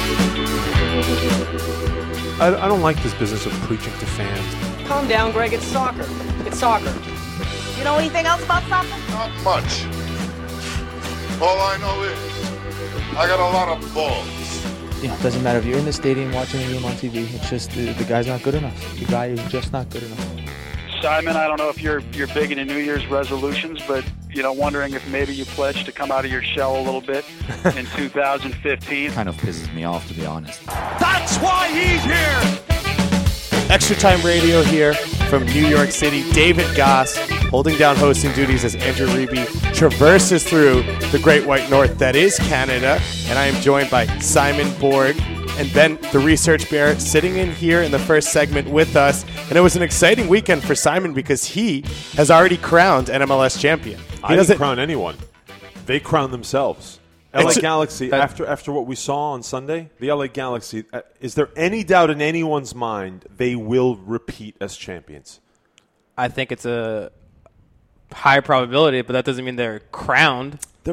I don't like this business of preaching to fans. Calm down, Greg. It's soccer. It's soccer. You know anything else about soccer? Not much. All I know is I got a lot of balls. Yeah, it doesn't matter if you're in the stadium watching a game on TV. It's just the guy's not good enough. The guy is just not good enough. Simon, I don't know if you're big into New Year's resolutions, but wondering if maybe you pledged to come out of your shell a little bit in 2015. Kind of pisses me off, to be honest. That's why he's here. Extra Time Radio here from New York City. David Goss holding down hosting duties as Andrew Reby traverses through the Great White North that is Canada. And I am joined by Simon Borg and Ben, the Research Bear, sitting in here in the first segment with us. And it was an exciting weekend for Simon because he has already crowned an MLS champion. I didn't crown anyone. They crowned themselves. LA Galaxy, after what we saw on Sunday, the LA Galaxy, is there any doubt in anyone's mind they will repeat as champions? I think it's a high probability, but that doesn't mean they're crowned. They're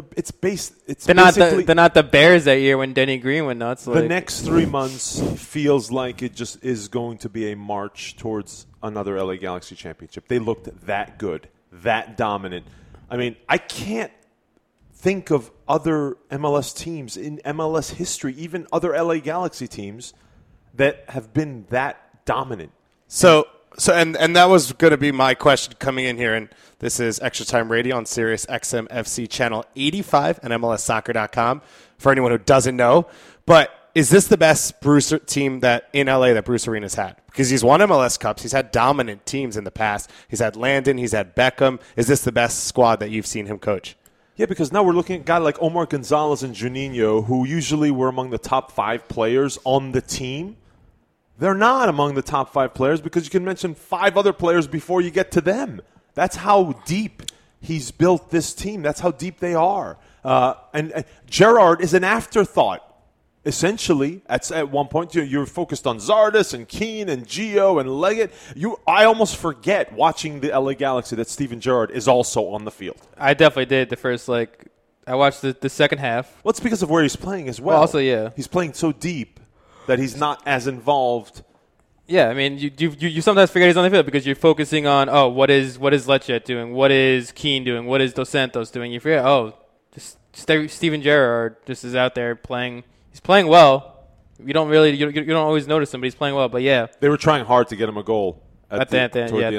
not the Bears that year when Denny Green went nuts. The next 3 months feels like it just is going to be a march towards another LA Galaxy championship. They looked that good, that dominant. I mean, I can't think of other MLS teams in MLS history, even other LA Galaxy teams, that have been that dominant. So that was going to be my question coming in here, and this is Extra Time Radio on Sirius XM FC channel 85 and MLSsoccer.com for anyone who doesn't know. But is this the best Bruce team that in LA that Bruce Arena's had? Because he's won MLS Cups. He's had dominant teams in the past. He's had Landon. He's had Beckham. Is this the best squad that you've seen him coach? Yeah, because now we're looking at a guy like Omar Gonzalez and Juninho, who usually were among the top 5 players on the team. They're not among the top 5 players because you can mention 5 other players before you get to them. That's how deep he's built this team. That's how deep they are. And Gerrard is an afterthought. Essentially, at one point, you're focused on Zardes and Keane and Gio and Leggett. I almost forget watching the LA Galaxy that Steven Gerrard is also on the field. I definitely did the first, I watched the second half. Well, it's because of where he's playing as well. Also, yeah. He's playing so deep that he's not as involved. Yeah, I mean, you sometimes forget he's on the field because you're focusing on, what is Lecce doing? What is Keane doing? What is Dos Santos doing? You forget, just Steven Gerrard just is out there playing. He's playing well. You don't always notice him, but he's playing well. But yeah, they were trying hard to get him a goal at the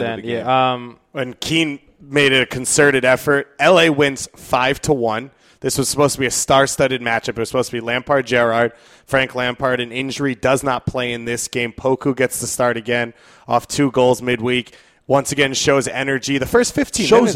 end. When Keane made a concerted effort, LA wins 5-1. This was supposed to be a star-studded matchup. It was supposed to be Lampard-Gerrard. Frank Lampard, an injury, does not play in this game. Poku gets to start again off 2 goals midweek. Once again, shows energy. The first 15 minutes.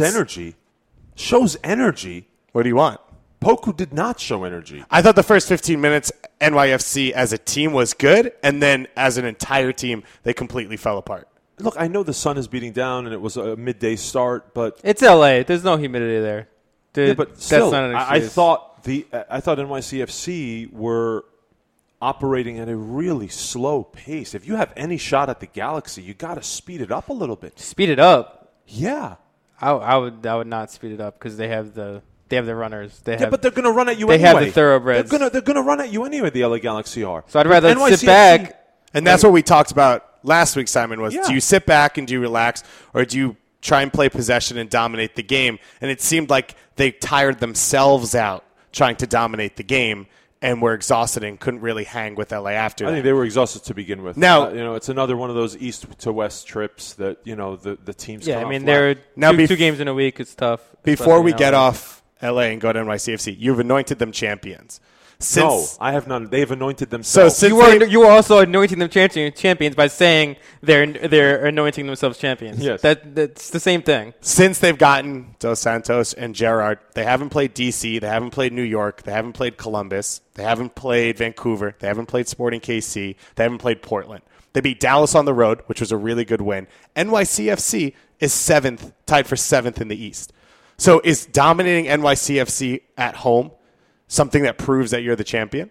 Shows energy. What do you want? Poku did not show energy. I thought the first 15 minutes, NYFC as a team was good, and then as an entire team, they completely fell apart. Look, I know the sun is beating down, and it was a midday start, but it's LA. There's no humidity there. Yeah, but still, that's not an excuse. I thought NYCFC were operating at a really slow pace. If you have any shot at the Galaxy, you got to speed it up a little bit. Speed it up? Yeah, I would not speed it up because they have the runners. But they're going to run at you anyway. They have the thoroughbreds. They're going to run at you anyway. The LA Galaxy are. So I'd rather NYCFC, sit back. And that's what we talked about last week, Simon. Do you sit back and do you relax, or do you try and play possession and dominate the game? And it seemed like they tired themselves out trying to dominate the game and were exhausted and couldn't really hang with LA after that. I think they were exhausted to begin with. Now, it's another one of those east to west trips that, the teams Yeah, come I mean, there are 2 games in a week. It's tough. Before we get off LA and go to NYCFC, you've anointed them champions. No, I have none. They've anointed themselves. So you were also anointing them champions by saying they're anointing themselves champions. Yes. That's the same thing. Since they've gotten Dos Santos and Gerrard, they haven't played DC, they haven't played New York, they haven't played Columbus, they haven't played Vancouver, they haven't played Sporting KC, they haven't played Portland. They beat Dallas on the road, which was a really good win. NYCFC is 7th, tied for 7th in the East. So is dominating NYCFC at home something that proves that you're the champion?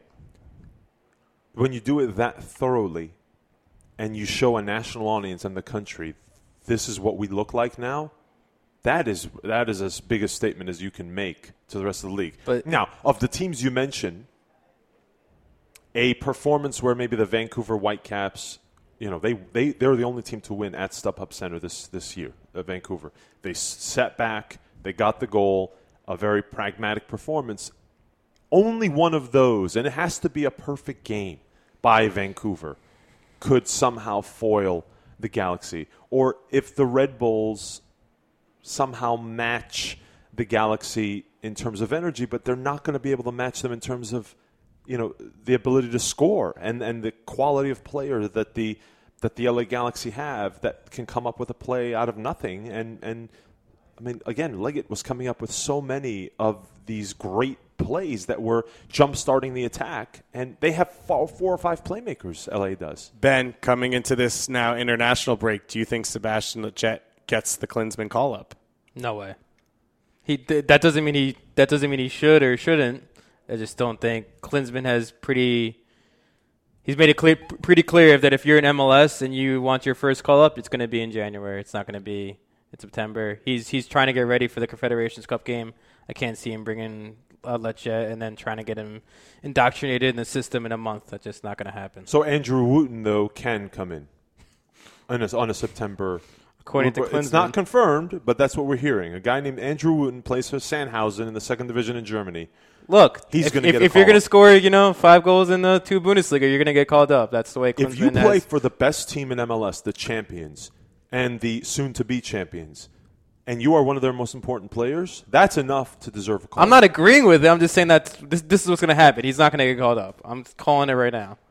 When you do it that thoroughly and you show a national audience and the country, this is what we look like now, that is as big a statement as you can make to the rest of the league. But now, of the teams you mentioned, a performance where maybe the Vancouver Whitecaps, they're the only team to win at StubHub Center this year, Vancouver. They sat back, they got the goal, a very pragmatic performance. Only one of those, and it has to be a perfect game by Vancouver, could somehow foil the Galaxy. Or if the Red Bulls somehow match the Galaxy in terms of energy, but they're not going to be able to match them in terms of the ability to score and the quality of player that the LA Galaxy have that can come up with a play out of nothing. And I mean, again, Leggett was coming up with so many of these great plays that were jump-starting the attack, and they have 4 or 5 playmakers, LA does. Ben, coming into this now international break, do you think Sebastian Lletget gets the Klinsmann call-up? No way. That doesn't mean he should or shouldn't. I just don't think Klinsmann has he's made it pretty clear that if you're in MLS and you want your first call-up, it's going to be in January. It's not going to be in September. He's trying to get ready for the Confederations Cup game. I can't see him bringing Lletget and then trying to get him indoctrinated in the system in a month. That's just not going to happen. So Andrew Wooten, though, can come in on a September. According to Klinsmann. It's not confirmed, but that's what we're hearing. A guy named Andrew Wooten plays for Sandhausen in the 2nd Division in Germany. Look, if you're going to score, 5 goals in the 2 Bundesliga, you're going to get called up. That's the way Klinsmann If you play for the best team in MLS, the champions, and the soon-to-be champions, and you are one of their most important players, that's enough to deserve a call. I'm not agreeing with it. I'm just saying that this is what's going to happen. He's not going to get called up. I'm calling it right now.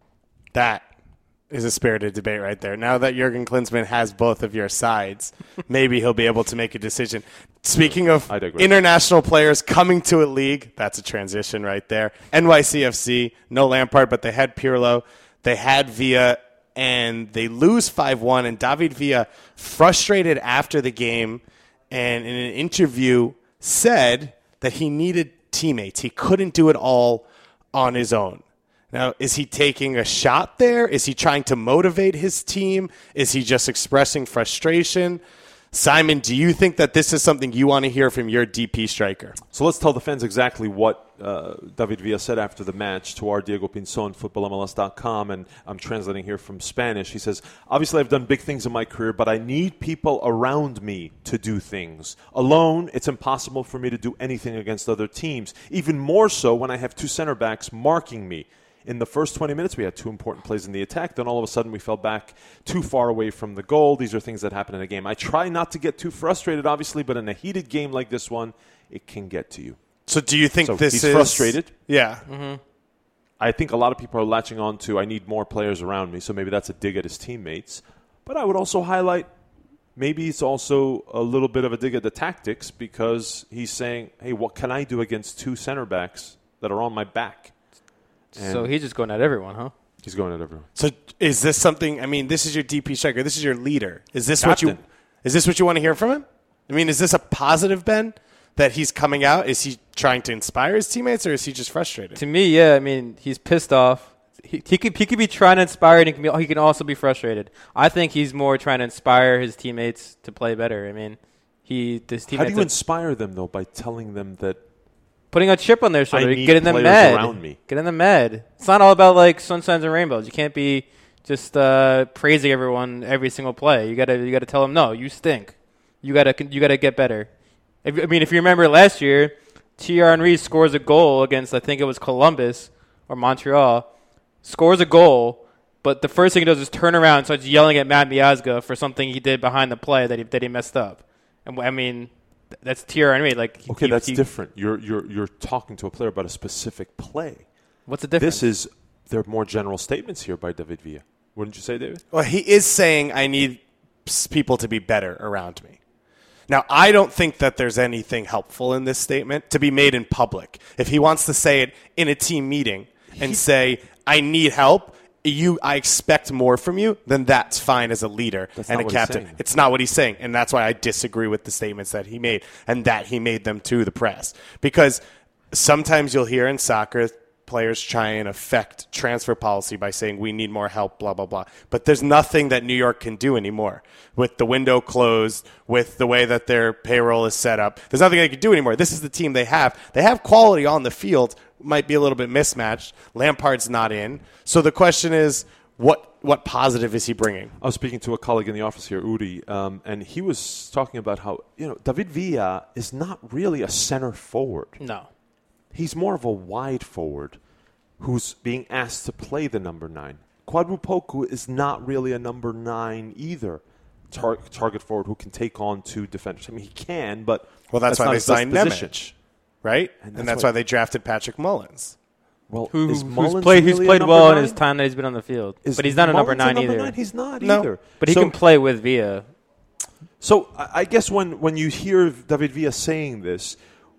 That is a spirited debate right there. Now that Jurgen Klinsmann has both of your sides, maybe he'll be able to make a decision. Speaking of international players coming to a league, that's a transition right there. NYCFC, no Lampard, but they had Pirlo. They had Villa, and they lose 5-1. And David Villa, frustrated after the game, and in an interview said that he needed teammates. He couldn't do it all on his own. Now, is he taking a shot there? Is he trying to motivate his team? Is he just expressing frustration? Simon, do you think that this is something you want to hear from your DP striker? So let's tell the fans exactly what David Villa said after the match to our Diego Pinzon, footballmls.com, and I'm translating here from Spanish. He says, obviously I've done big things in my career, but I need people around me to do things. Alone, it's impossible for me to do anything against other teams, even more so when I have 2 center backs marking me. In the first 20 minutes, we had 2 important plays in the attack. Then all of a sudden, we fell back too far away from the goal. These are things that happen in a game. I try not to get too frustrated, obviously, but in a heated game like this one, it can get to you. So do you think he's frustrated? Yeah. Mm-hmm. I think a lot of people are latching on to, I need more players around me, so maybe that's a dig at his teammates. But I would also highlight, maybe it's also a little bit of a dig at the tactics, because he's saying, hey, what can I do against 2 center backs that are on my back? So he's just going at everyone, huh? He's going at everyone. So is this something? I mean, this is your DP striker. This is your leader. Is this what you want to hear from him? I mean, is this a positive, Ben, that he's coming out? Is he trying to inspire his teammates, or is he just frustrated? To me, yeah. I mean, he's pissed off. He could be trying to inspire, and he can also be frustrated. I think he's more trying to inspire his teammates to play better. I mean, how do you inspire them though? By telling them that. Putting a chip on their shoulder, getting them around me. Getting them mad. It's not all about like sunshines and rainbows. You can't be just praising everyone every single play. You gotta tell them, no, you stink. You gotta get better. If you remember last year, Thierry Henry scores a goal against, I think it was Columbus or Montreal, scores a goal, but the first thing he does is turn around and starts yelling at Matt Miazga for something he did behind the play that he messed up. And I mean, that's Thierry Henry. That's different. You're talking to a player about a specific play. What's the difference? There are more general statements here by David Villa. Wouldn't you say, David? Well, he is saying, I need people to be better around me. Now, I don't think that there's anything helpful in this statement to be made in public. If he wants to say it in a team meeting and say, I need help, I expect more from you, then that's fine as a leader and a captain. It's not what he's saying, and that's why I disagree with the statements that he made and that he made them to the press. Because sometimes you'll hear in soccer players try and affect transfer policy by saying we need more help, blah, blah, blah. But there's nothing that New York can do anymore. With the window closed, with the way that their payroll is set up, there's nothing they can do anymore. This is the team they have. They have quality on the field might be a little bit mismatched. Lampard's not in. So the question is, what positive is he bringing? I was speaking to a colleague in the office here, Uri, and he was talking about how, David Villa is not really a center forward. No. He's more of a wide forward who's being asked to play the number 9. Kwadwo is not really a number 9 either. Target forward who can take on 2 defenders. I mean, he can, but that's why not they his best signed position. Nemec, right? And that's why they drafted Patrick Mullins. Well, who's Mullins played really well 9? in his time that he's been on the field. Is But he's not a number Mullins 9 either. 9? He's not No. either. But he can play with Villa. So I guess when you hear David Villa saying this,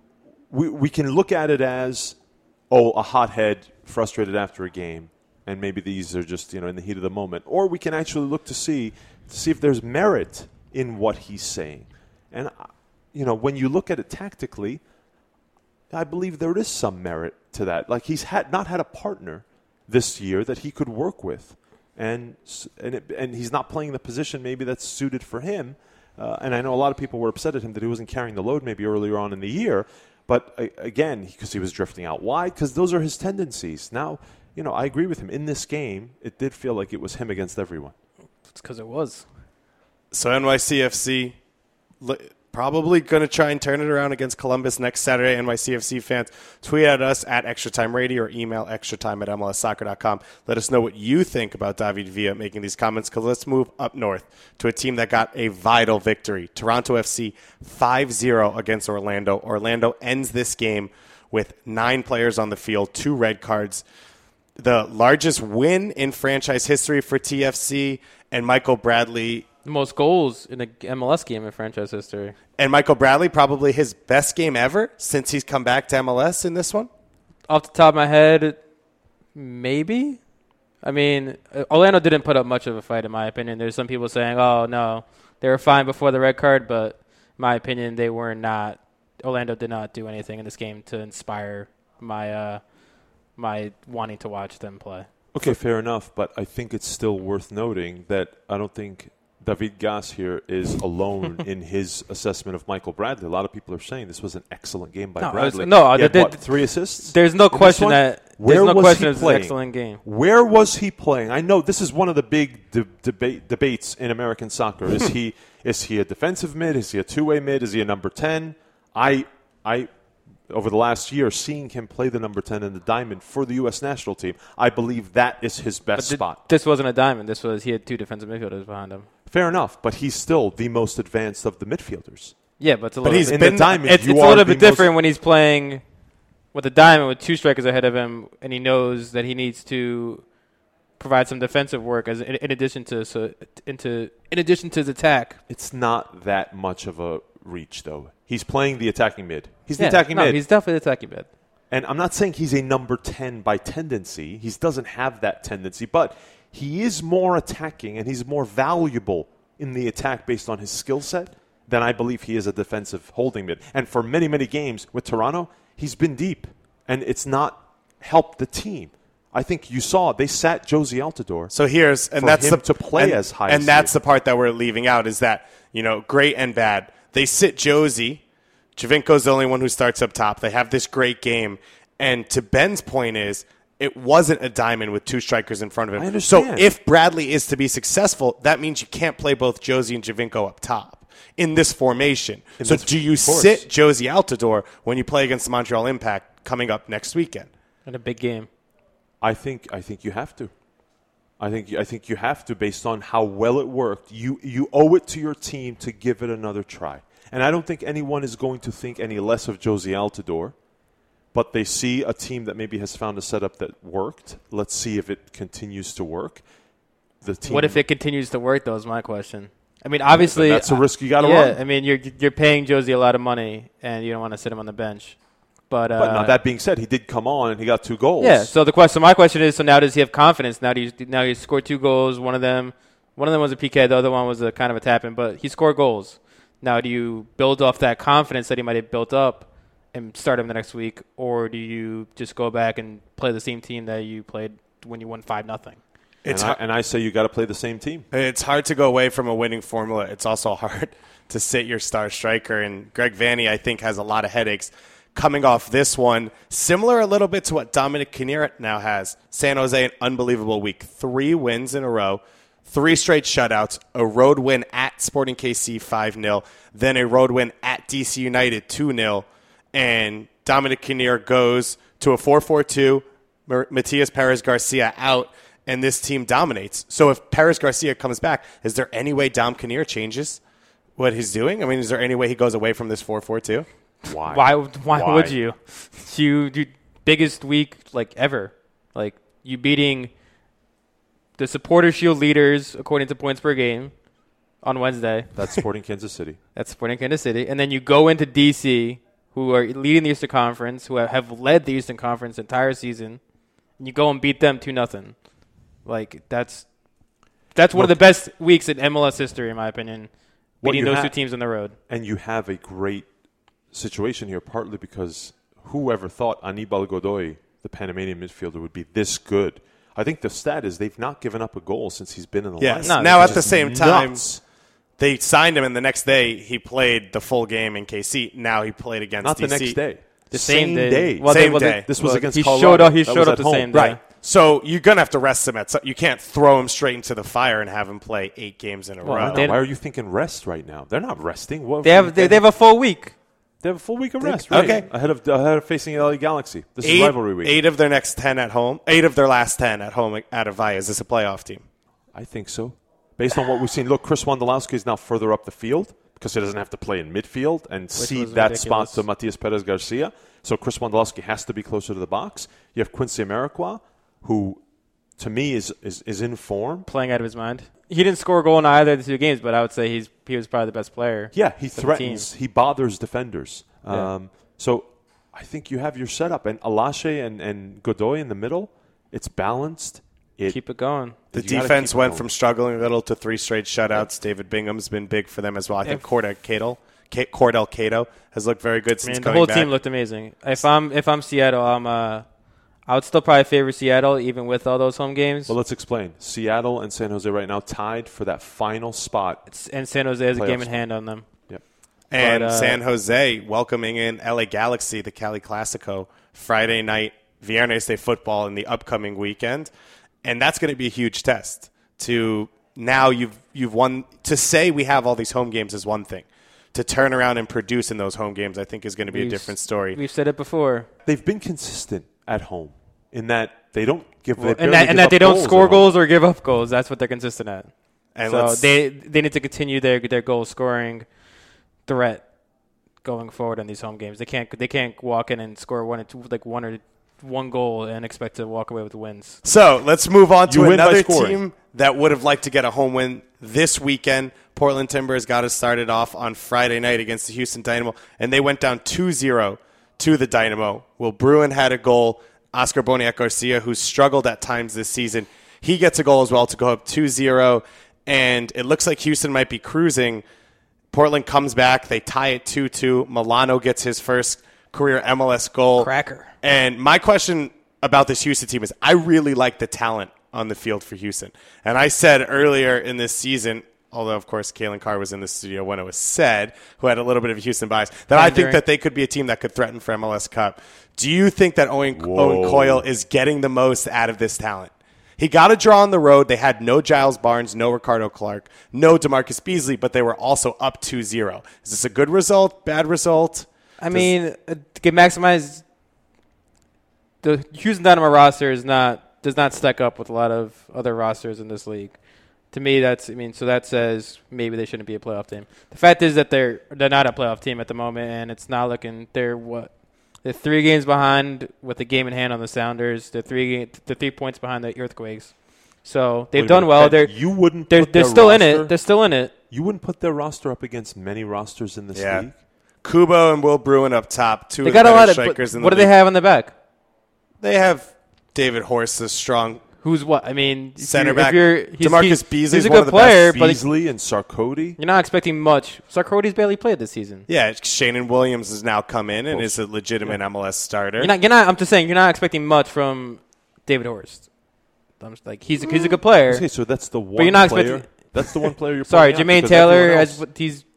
we can look at it as, a hothead frustrated after a game, and maybe these are just in the heat of the moment. Or we can actually look to see if there's merit in what he's saying. And, when you look at it tactically, I believe there is some merit to that. Like, he's not had a partner this year that he could work with. And he's not playing the position maybe that's suited for him. And I know a lot of people were upset at him that he wasn't carrying the load maybe earlier on in the year. But, again, because he was drifting out wide, because those are his tendencies. Now, I agree with him. In this game, it did feel like it was him against everyone. It's because it was. So NYCFC probably going to try and turn it around against Columbus next Saturday. NYCFC fans, tweet at us at Extra Time Radio or email extratime@mlssoccer.com. Let us know what you think about David Villa making these comments, because let's move up north to a team that got a vital victory. Toronto FC 5-0 against Orlando. Orlando ends this game with 9 players on the field, 2 red cards. The largest win in franchise history for TFC, and Michael Bradley. The most goals in an MLS game in franchise history. And Michael Bradley, probably his best game ever since he's come back to MLS in this one? Off the top of my head, maybe. I mean, Orlando didn't put up much of a fight, in my opinion. There's some people saying, oh, no, they were fine before the red card, but in my opinion, they were not. Orlando did not do anything in this game to inspire my wanting to watch them play. Okay, fair enough, but I think it's still worth noting that I don't think David Gass here is alone in his assessment of Michael Bradley. A lot of people are saying this was an excellent game by Bradley. He had 3 assists? There's no question that Where there's no was question he it was playing? an excellent game. Where was he playing? I know this is one of the big debates in American soccer. Is he a defensive mid? Is he a two-way mid? Is he a number 10? I over the last year, seeing him play the number 10 in the diamond for the U.S. national team, I believe that is his best spot. This wasn't a diamond. He had 2 defensive midfielders behind him. Fair enough, but he's still the most advanced of the midfielders. Yeah, but it's a the diamond. It's a little bit different when he's playing with a diamond with 2 strikers ahead of him, and he knows that he needs to provide some defensive work as in addition to his attack. It's not that much of a reach, though. He's playing the attacking mid. He's the attacking mid. He's definitely the attacking mid. And I'm not saying he's a number 10 by tendency. He doesn't have that tendency, but he is more attacking and he's more valuable in the attack based on his skill set than I believe he is a defensive holding mid. And for many, many games with Toronto, he's been deep, and it's not helped the team. I think you saw they sat Josie Altidore. So here's and that's him to play as high. And as that's the part that we're leaving out is that great and bad. They sit Josie. Javinko's the only one who starts up top. They have this great game, and to Ben's point is it wasn't a diamond with 2 strikers in front of him. I understand. So if Bradley is to be successful, that means you can't play both Josie and Javinko up top in this formation. Do you sit Josie Altidore when you play against the Montreal Impact coming up next weekend? In a big game. I think you have to. I think you have to based on how well it worked. You owe it to your team to give it another try. And I don't think anyone is going to think any less of Josie Altidore, but they see a team that maybe has found a setup that worked. Let's see if it continues to work. What if it continues to work, though, is my question. I mean, obviously... That's a risk you got to run. Yeah, I mean, you're paying Josie a lot of money, and you don't want to sit him on the bench. But now that being said, he did come on and he got 2 goals. Yeah. So my question is: so now does he have confidence? Now he scored 2 goals. One of them was a PK. The other one was a kind of a tap-in. But he scored goals. Now, do you build off that confidence that he might have built up and start him the next week, or do you just go back and play the same team that you played when you won 5-0? And I say you got to play the same team. It's hard to go away from a winning formula. It's also hard to sit your star striker. And Greg Vanney, I think, has a lot of headaches coming off this one. Similar a little bit to what Dominic Kinnear now has. San Jose, an unbelievable week. 3 wins in a row. 3 straight shutouts, a road win at Sporting KC 5-0, then a road win at DC United 2-0, and Dominic Kinnear goes to a 4-4-2, Matias Perez-Garcia out, and this team dominates. So if Perez-Garcia comes back, is there any way Dom Kinnear changes what he's doing? I mean, is there any way he goes away from this 4-4-2? Why would you? You biggest week ever. You beating the Supporter Shield leaders according to points per game on Wednesday. That's Sporting Kansas City. And then you go into DC, who are leading the Eastern Conference, who have led the Eastern Conference the entire season, and you go and beat them 2-0. That's one of the best weeks in MLS history, in my opinion, beating those 2 teams on the road. And you have a great situation here, partly because whoever thought Anibal Godoy, the Panamanian midfielder, would be this good. I think the stat is they've not given up a goal since he's been in the lineup. No, now, at the same time, they signed him, and the next day he played the full game in KC. Now he played against Not DC. The next day. The same day. Same day. This was against Colorado. He showed up the same day. Right. So you're going to have to rest him. You can't throw him straight into the fire and have him play 8 games in a row. Why are you thinking rest right now? They're not resting. They have a full week. They have a full week of rest, right? Okay. Ahead of facing LA Galaxy. This is rivalry week. 8 of their next 10 at home. 8 of their last 10 at home at Avaya. Is this a playoff team? I think so. Based on what we've seen. Look, Chris Wondolowski is now further up the field because he doesn't have to play in midfield and cede that spot to Matias Perez-Garcia. So Chris Wondolowski has to be closer to the box. You have Quincy Amarikwa, who, to me, is in form. Playing out of his mind. He didn't score a goal in either of the 2 games, but I would say he was probably the best player. Yeah, he threatens. He bothers defenders. Yeah. So I think you have your setup. And Alashe and Godoy in the middle, it's balanced. Keep it going. The defense went from struggling a little to 3 straight shutouts. David Bingham's been big for them as well. I think Cordell Cato has looked very good since coming back. The whole team looked amazing. If I'm Seattle, I would still probably favor Seattle even with all those home games. Well, let's explain. Seattle and San Jose right now tied for that final spot. And San Jose has a game in hand on them. Yep. And San Jose welcoming in LA Galaxy, the Cali Clasico, Friday night, Viernes de Football in the upcoming weekend. And that's going to be a huge test. Now you've won. To say we have all these home games is one thing. To turn around and produce in those home games, I think, is going to be a different story. We've said it before. They've been consistent at home in that they don't give and that they don't score goals or give up goals. That's what they're consistent at. And so they need to continue their goal scoring threat going forward in these home games. They can't walk in and score one goal and expect to walk away with the wins. So let's move on to another team that would have liked to get a home win this weekend. Portland Timbers got us started off on Friday night against the Houston Dynamo, and they went down 2-0 to the Dynamo. Will Bruin had a goal. Oscar Boniek Garcia, who's struggled at times this season, he gets a goal as well to go up 2-0, and it looks like Houston might be cruising. Portland comes back. They tie it 2-2. Milano gets his first career MLS goal. Cracker. And my question about this Houston team is I really like the talent on the field for Houston. And I said earlier in this season, although, of course, Kalen Carr was in the studio when it was said, who had a little bit of a Houston bias, that I think that they could be a team that could threaten for MLS Cup. Do you think that Owen Coyle is getting the most out of this talent? He got a draw on the road. They had no Giles Barnes, no Ricardo Clark, no DeMarcus Beasley, but they were also up 2-0. Is this a good result, bad result? To maximize the Houston Dynamo roster does not stack up with a lot of other rosters in this league. To me, so that says maybe they shouldn't be a playoff team. The fact is that they're not a playoff team at the moment, and it's not looking. They're 3 games behind with a game in hand on the Sounders. They're 3 points behind the Earthquakes. So they've done well. They're still in it. They're still in it. You wouldn't put their roster up against many rosters in this league. Kubo and Will Bruin up top. They got a lot of strikers in the league. What do they have on the back? They have David Horst, a strong. Who's what? I mean, center back. DeMarcus Beasley is one of the player, best. Beasley and Sarkodie. You're not expecting much. Sarkodie's barely played this season. Yeah, Shannon Williams has now come in and is a legitimate MLS starter. You're not. I'm just saying you're not expecting much from David Horst. I'm just like he's a good player. Okay, so that's the one. But you're not player. expecting. That's the one player you're. Sorry, Jermaine Taylor. He's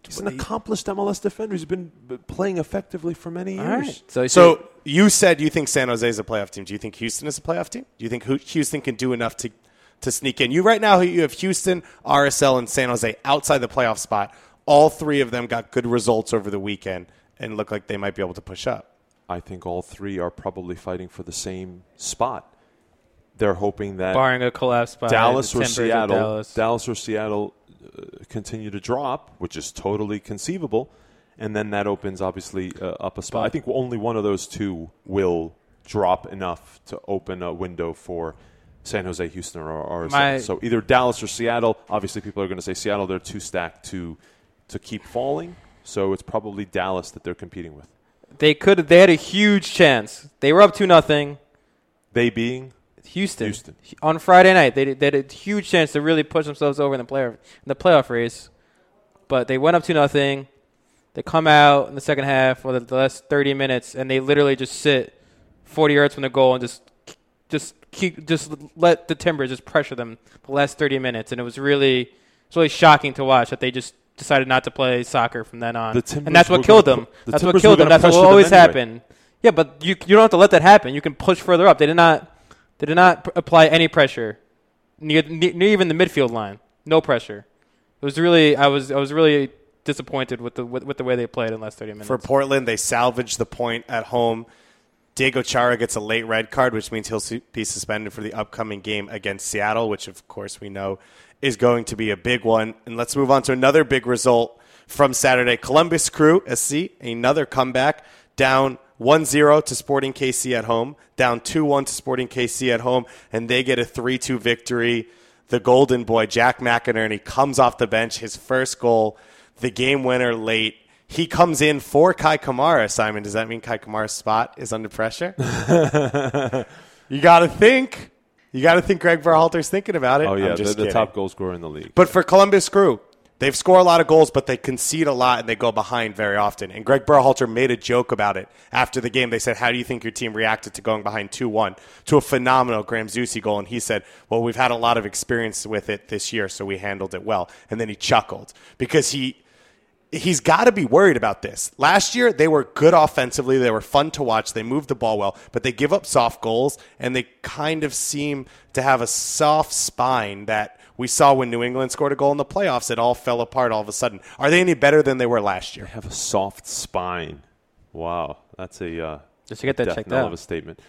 He's an accomplished MLS defender. He's been playing effectively for many years. Right. So you said you think San Jose is a playoff team. Do you think Houston is a playoff team? Do you think Houston can do enough to sneak in? Right now you have Houston, RSL, and San Jose outside the playoff spot. All three of them got good results over the weekend and look like they might be able to push up. I think all three are probably fighting for the same spot. They're hoping that barring a collapse by Dallas the or Timbers Seattle, of Dallas. or Seattle continue to drop, which is totally conceivable, and then that opens obviously up a spot. I think only one of those two will drop enough to open a window for San Jose, Houston, or RSL. So either Dallas or Seattle. Obviously, people are going to say Seattle. They're too stacked to keep falling. So it's probably Dallas that they're competing with. They had a huge chance. They were up 2-0. They being Houston. On Friday night, they had a huge chance to really push themselves over in the playoff race, but they went up 2-0. They come out in the second half for the last 30 minutes, and they literally just sit 40 yards from the goal and just let the Timbers just pressure them the last 30 minutes, and it was really shocking to watch that they just decided not to play soccer from then on, and that's what killed them. That's what killed them. That's what will always happen. Yeah, but you don't have to let that happen. You can push further up. They did not apply any pressure, near even the midfield line. No pressure. It was really I was really disappointed with the way they played in the last 30 minutes. For Portland, they salvaged the point at home. Diego Chara gets a late red card, which means he'll be suspended for the upcoming game against Seattle, which of course we know is going to be a big one. And let's move on to another big result from Saturday. Columbus Crew SC, another comeback, down 1-0 to Sporting KC at home, down 2-1 to Sporting KC at home, and they get a 3-2 victory. The golden boy, Jack McInerney, comes off the bench, his first goal, the game winner late. He comes in for Kai Kamara. Simon, does that mean Kai Kamara's spot is under pressure? You got to think. You got to think Greg Berhalter's thinking about it. Oh, yeah, the top goal scorer in the league. But for Columbus Crew, they've scored a lot of goals, but they concede a lot and they go behind very often. And Greg Berhalter made a joke about it after the game. They said, how do you think your team reacted to going behind 2-1 to a phenomenal Graham Zusi goal? And he said, well, we've had a lot of experience with it this year, so we handled it well. And then he chuckled because he's got to be worried about this. Last year, they were good offensively. They were fun to watch. They moved the ball well, but they give up soft goals, and they kind of seem to have a soft spine that we saw when New England scored a goal in the playoffs. It all fell apart all of a sudden. Are they any better than they were last year? They have a soft spine. Wow. That's a just to get that checked out of a statement.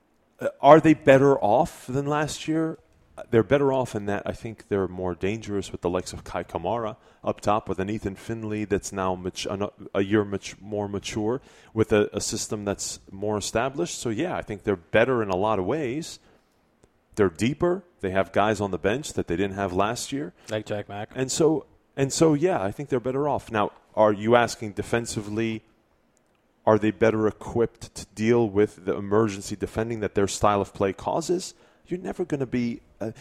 Are they better off than last year? They're better off in that I think they're more dangerous with the likes of Kai Kamara up top, with an Ethan Finley that's now a year more mature, with a system that's more established. So, yeah, I think they're better in a lot of ways. They're deeper. They have guys on the bench that they didn't have last year. Like Jack Mack. And so, yeah, I think they're better off. Now, are you asking defensively, are they better equipped to deal with the emergency defending that their style of play causes? You're never going to be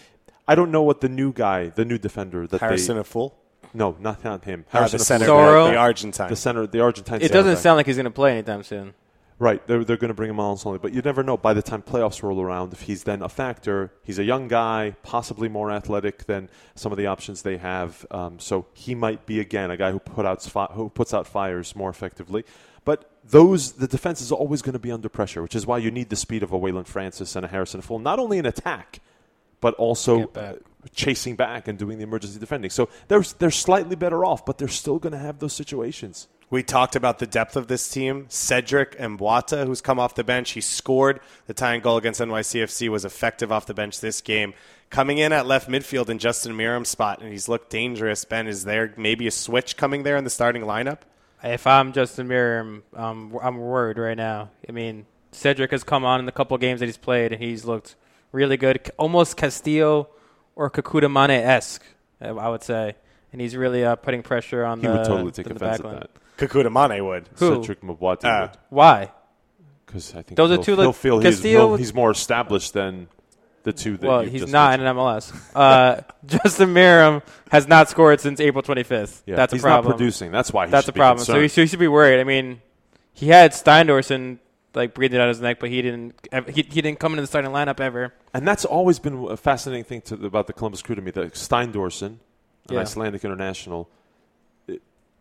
I don't know what the new defender that Harrison Aful? No, not him. Harrison Aful. center, the Argentine. The Argentine. It doesn't sound like he's going to play anytime soon. Right, they're going to bring him on slowly, but you never know. By the time playoffs roll around, if he's then a factor, he's a young guy, possibly more athletic than some of the options they have. So he might be again a guy who puts out fires more effectively. But the defense is always going to be under pressure, which is why you need the speed of a Waylon Francis and a Harrison Aful, not only in attack, but also chasing back and doing the emergency defending. So they're slightly better off, but they're still going to have those situations. We talked about the depth of this team. Cedric Mbwata, who's come off the bench, he scored the tying goal against NYCFC, was effective off the bench this game. Coming in at left midfield in Justin Miram's spot, and he's looked dangerous. Ben, is there maybe a switch coming there in the starting lineup? If I'm Justin Miram, I'm worried right now. I mean, Cedric has come on in the couple of games that he's played, and he's looked really good, almost Castillo or Kakuta Mane-esque, I would say. And he's really putting pressure on he would totally take offense at that. Kakuta Mane would. Who? Cedric Mbwata would. Why? Because I think those are two. He'll feel Castillo, he's more established than the two that. Well, he's not in an MLS. Justin Miram has not scored since April 25th. Yeah, that's a he's problem. He's not producing. That's why. That's should a problem. Be so he should be worried. I mean, he had Steindorsen breathing out his neck, but he didn't come into the starting lineup ever. And that's always been a fascinating thing about the Columbus Crew to me. That Steindorsen, an Icelandic international,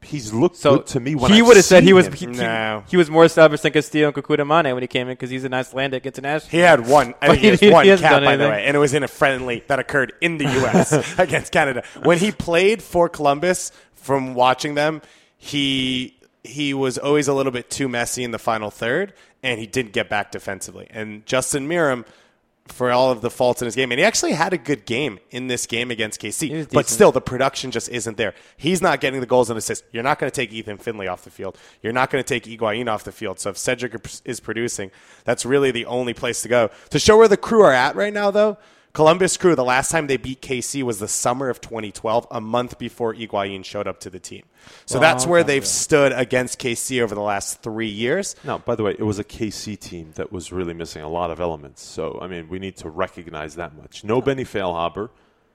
he's looked good to me when he would have said he was No. he was more established than Castillo and Kekuta Mane when he came in because he's an Icelandic international. He had one. I But mean, he has he one hasn't cap, done by the anything. way, and it was in a friendly that occurred in the U.S. against Canada. When he played for Columbus, from watching them, he was always a little bit too messy in the final third, and he didn't get back defensively. And Justin Meram, for all of the faults in his game, and he actually had a good game in this game against KC, but still the production just isn't there. He's not getting the goals and assists. You're not going to take Ethan Finley off the field. You're not going to take Higuain off the field. So if Cedric is producing, that's really the only place to go. To show where the Crew are at right now, though, Columbus Crew, the last time they beat KC was the summer of 2012, a month before Higuain showed up to the team. So that's where they've stood against KC over the last 3 years. Now, by the way, it was a KC team that was really missing a lot of elements. So, I mean, we need to recognize that much. No Benny Feilhaber.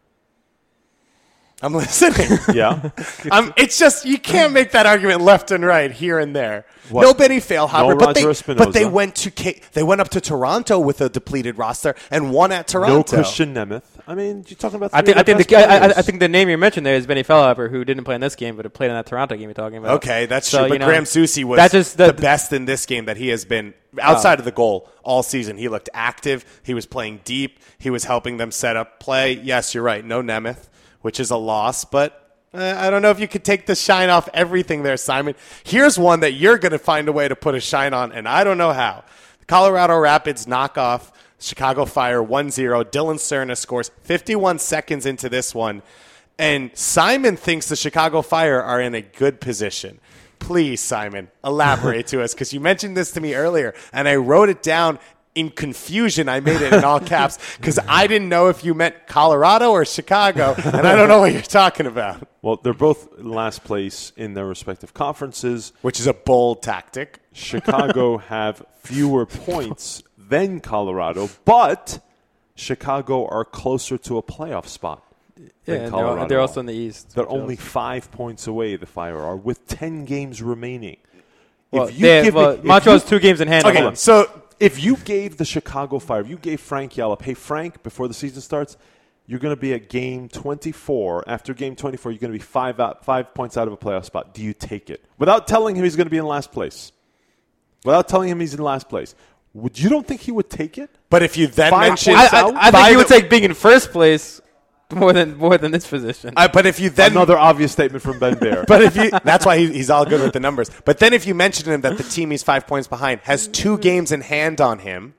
I'm listening. Yeah. It's just, you can't make that argument left and right, here and there. What? No Benny Feilhaber, No but Roger they Espinoza. went up to Toronto with a depleted roster and won at Toronto. No Christian Nemeth. I mean, you're talking about I three of the best I players. think the name you mentioned there is Benny Feilhaber, who didn't play in this game, but played in that Toronto game you're talking about. Okay, that's So, true. But you know, Graham Susi was that's just the best in this game that he has been outside of the goal all season. He looked active. He was playing deep. He was helping them set up play. Yes, you're right. No Nemeth, which is a loss, but I don't know if you could take the shine off everything there, Simon. Here's one that you're going to find a way to put a shine on, and I don't know how. The Colorado Rapids knockoff Chicago Fire 1-0. Dylan Cerna scores 51 seconds into this one, and Simon thinks the Chicago Fire are in a good position. Please, Simon, elaborate to us, because you mentioned this to me earlier, and I wrote it down in confusion. I made it in all caps because I didn't know if you meant Colorado or Chicago, and I don't know what you're talking about. Well, they're both in last place in their respective conferences. Which is a bold tactic. Chicago have fewer points than Colorado, but Chicago are closer to a playoff spot than Yeah, Colorado. they're also in the East. They're only 5 points away, the Fire are, with 10 games remaining. Well, If you give me- if Montreal's you- 2 games in hand. on Okay, them. so If you gave the Chicago Fire, if you gave Frank Yallop, hey, Frank, before the season starts, you're going to be at game 24. After game 24, you're going to be 5 points out of a playoff spot. Do you take it? Without telling him he's going to be in last place. Without telling him he's in last place. You don't think he would take it? but if you then 5 mention, points out? I think he would take being in first place more than this position. but if you then Another obvious statement from Ben Bear. But if you, that's why he's all good with the numbers. But then if you mention to him that the team he's 5 points behind has 2 games in hand on him,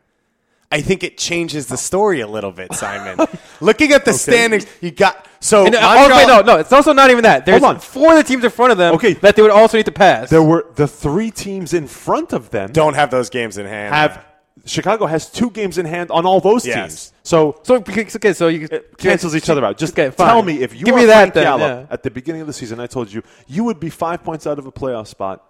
I think it changes the story a little bit, Simon. Looking at the standings, you got so. And, Montreal, no, it's also not even that. There's Hold on. 4 of the teams in front of them Okay. that they would also need to pass. There were the 3 teams in front of them don't have those games in hand. Chicago has 2 games in hand on all those Yes. teams. So okay, so you it cancels each other out. Just okay, fine. tell me if you give were me that Frank then, Yallop yeah. at the beginning of the season, I told you would be 5 points out of a playoff spot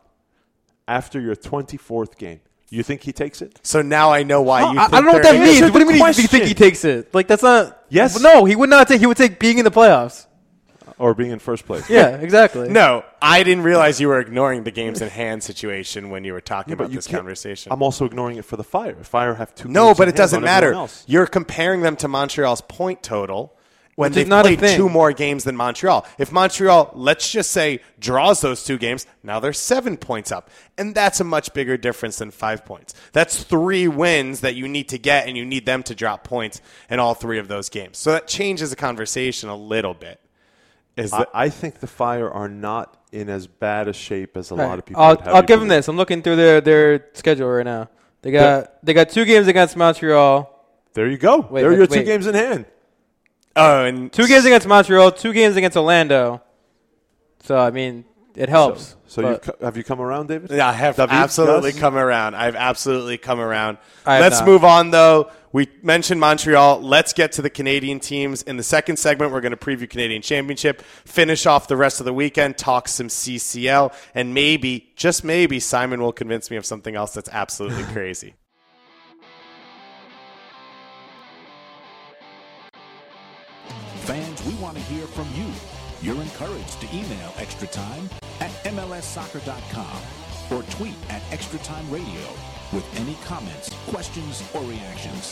after your 24th game. You think he takes it? So now I know why you. I Think don't know what they're- that means. Answer What do you the mean you think he question. takes it? Like that's not. Yes. No, he would not take. He would take being in the playoffs. Or being in first place? Yeah, exactly. No, I didn't realize you were ignoring the games in hand situation when you were talking but about you this can't- conversation. I'm also ignoring it for the Fire. Fire have 2 No, games but in it doesn't hand on everyone matter. else. You're comparing them to Montreal's point total when Which is they've not a played thing. 2 more games than Montreal. If Montreal, let's just say, draws those 2 games, now they're 7 points up. And that's a much bigger difference than 5 points. That's 3 wins that you need to get, and you need them to drop points in all 3 of those games. So that changes the conversation a little bit. I think the Fire are not in as bad a shape as a lot of people. I'll would have give you them believe. this. I'm looking through their schedule right now. They got 2 games against Montreal. There you go. Wait, there are your 2 wait. games in hand. Oh, and 2 games against Montreal. 2 games against Orlando. So I mean, it helps. So but- have you come around, David? Yeah, I have David, absolutely Gus? come around. I've absolutely come around. I have Let's not. move on, though. We mentioned Montreal. Let's get to the Canadian teams. In the second segment, we're going to preview Canadian Championship, finish off the rest of the weekend, talk some CCL, and maybe, just maybe, Simon will convince me of something else that's absolutely crazy. Fans, we want to hear from you. You're encouraged to email Extra Time at MLSsoccer.com or tweet at Extra Time Radio with any comments, questions, or reactions.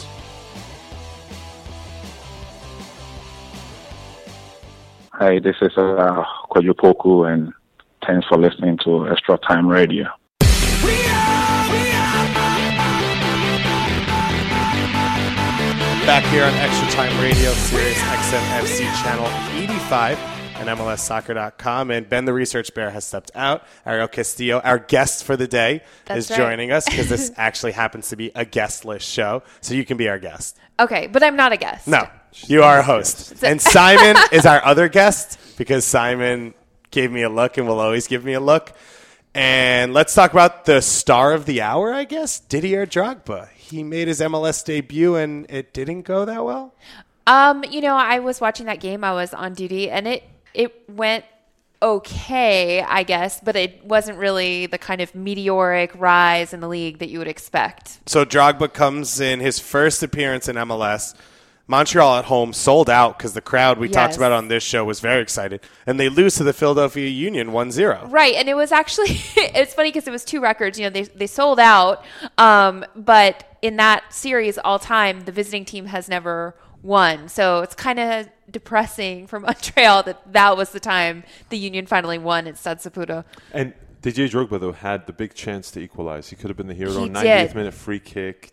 Hi, this is Kwajupoku, and Thanks for listening to Extra Time Radio. Back here on Extra Time Radio, Sirius XM FC Channel 85 and MLSsoccer.com. And Ben the Research Bear has stepped out. Ariel Castillo, our guest for the day, is joining us because this actually happens to be a guestless show. So you can be our guest. Okay, but I'm not a guest. No, you are a host. And Simon is our other guest because Simon gave me a look and will always give me a look. And let's talk about the star of the hour, I guess, Didier Drogba. He made his MLS debut, and it didn't go that well? I was watching that game. I was on duty, and it went okay, I guess, but it wasn't really the kind of meteoric rise in the league that you would expect. So Drogba comes in his first appearance in MLS. Montreal at home sold out because the crowd we talked about on this show was very excited. And they lose to the Philadelphia Union 1-0. Right, and it was actually – it's funny because it was two records. They sold out, but in that series all time, the visiting team has never won. So it's kind of depressing for Montreal that was the time the Union finally won at Stade Saputo. And Didier Drogba, though, had the big chance to equalize. He could have been the hero. He 90th did. minute free kick.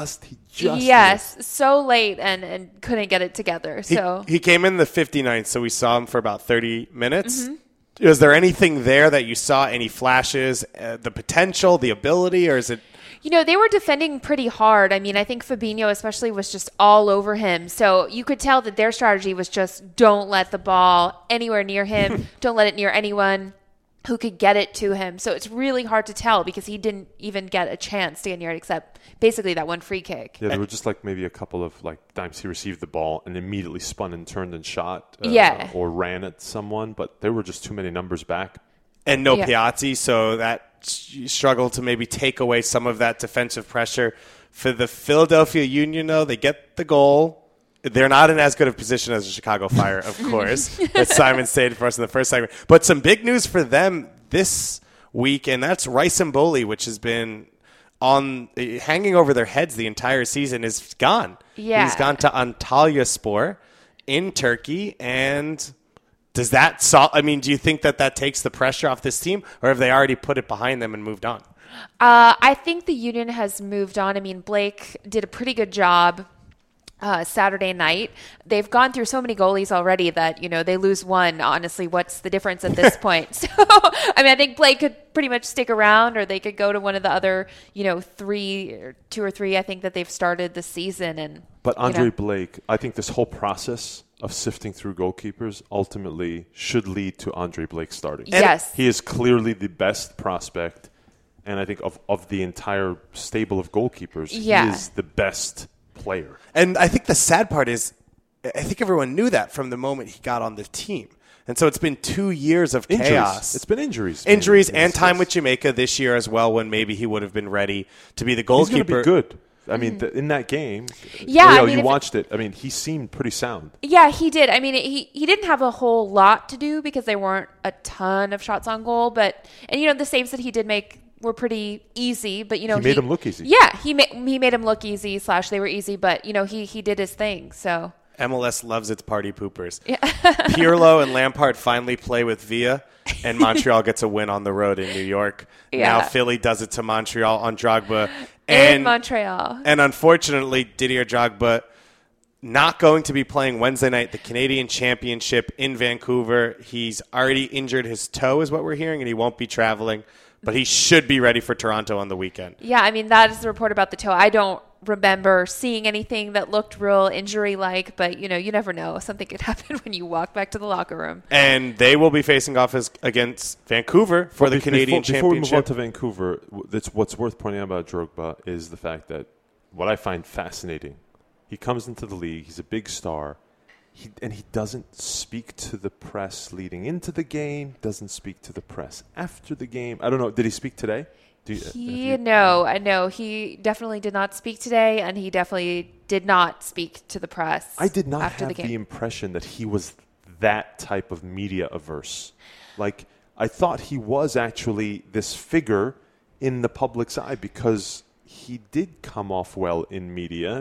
Yes, missed. So late and couldn't get it together. So he came in the 59th, so we saw him for about 30 minutes. Mm-hmm. Was there anything there that you saw, any flashes, the potential, the ability, or is it? They were defending pretty hard. I mean, I think Fabinho especially was just all over him. So you could tell that their strategy was just don't let the ball anywhere near him. Don't let it near anyone who could get it to him. So it's really hard to tell because he didn't even get a chance to get near it except basically that one free kick. Yeah, there were just maybe a couple of times he received the ball and immediately spun and turned and shot or ran at someone, but there were just too many numbers back. And no Piazzi, so that you struggle to maybe take away some of that defensive pressure. For the Philadelphia Union, though, they get the goal. They're not in as good a position as the Chicago Fire, of course, as Simon stated for us in the first segment. But some big news for them this week, and that's Rice Mboli, which has been hanging over their heads the entire season, is gone. Yeah. He's gone to Antalyaspor in Turkey, and does that do you think that takes the pressure off this team, or have they already put it behind them and moved on? I think the Union has moved on. I mean, Blake did a pretty good job Saturday night. They've gone through so many goalies already that, they lose one. Honestly, what's the difference at this point? So, I think Blake could pretty much stick around, or they could go to one of the other, two or three, I think, that they've started this season. But Andre Blake, I think this whole process of sifting through goalkeepers ultimately should lead to Andre Blake starting. Yes. He is clearly the best prospect, and I think of the entire stable of goalkeepers, he is the best player. And I think the sad part is, I think everyone knew that from the moment he got on the team. And so it's been 2 years of chaos. It's been injuries. Injuries and time with Jamaica this year as well, when maybe he would have been ready to be the goalkeeper. He's going to be good. I mean, in that game, you watched it. I mean, he seemed pretty sound. Yeah, he did. I mean, he didn't have a whole lot to do because there weren't a ton of shots on goal. The saves that he did make were pretty easy, but he made them look easy. Yeah, he made them look easy. / they were easy, but he did his thing. So MLS loves its party poopers. Yeah. Pirlo and Lampard finally play with Villa, and Montreal gets a win on the road in New York. Yeah. Now Philly does it to Montreal on Drogba in Montreal, and unfortunately Didier Drogba not going to be playing Wednesday night, the Canadian Championship in Vancouver. He's already injured his toe, is what we're hearing, and he won't be traveling. But he should be ready for Toronto on the weekend. Yeah, I mean, that is the report about the toe. I don't remember seeing anything that looked real injury-like, but, you never know. Something could happen when you walk back to the locker room. And they will be facing off against Vancouver for the Canadian Championship. Before we move on to Vancouver, what's worth pointing out about Drogba is the fact that what I find fascinating, he comes into the league, he's a big star, and he doesn't speak to the press leading into the game, doesn't speak to the press after the game. I don't know. Did he speak today? No. He definitely did not speak today, and he definitely did not speak to the press. I did not after have the impression that he was that type of media averse. I thought he was actually this figure in the public's eye because he did come off well in media, and